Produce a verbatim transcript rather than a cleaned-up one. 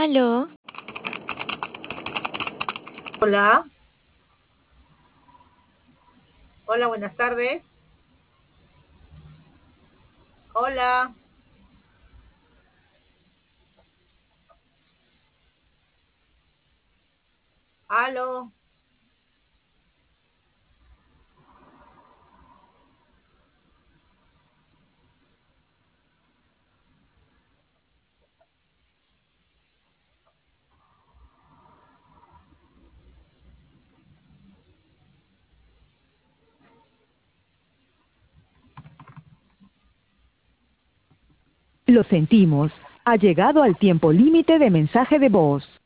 Aló, Hola, hola, buenas tardes. Hola, aló. Lo sentimos. Ha llegado al tiempo límite de mensaje de voz.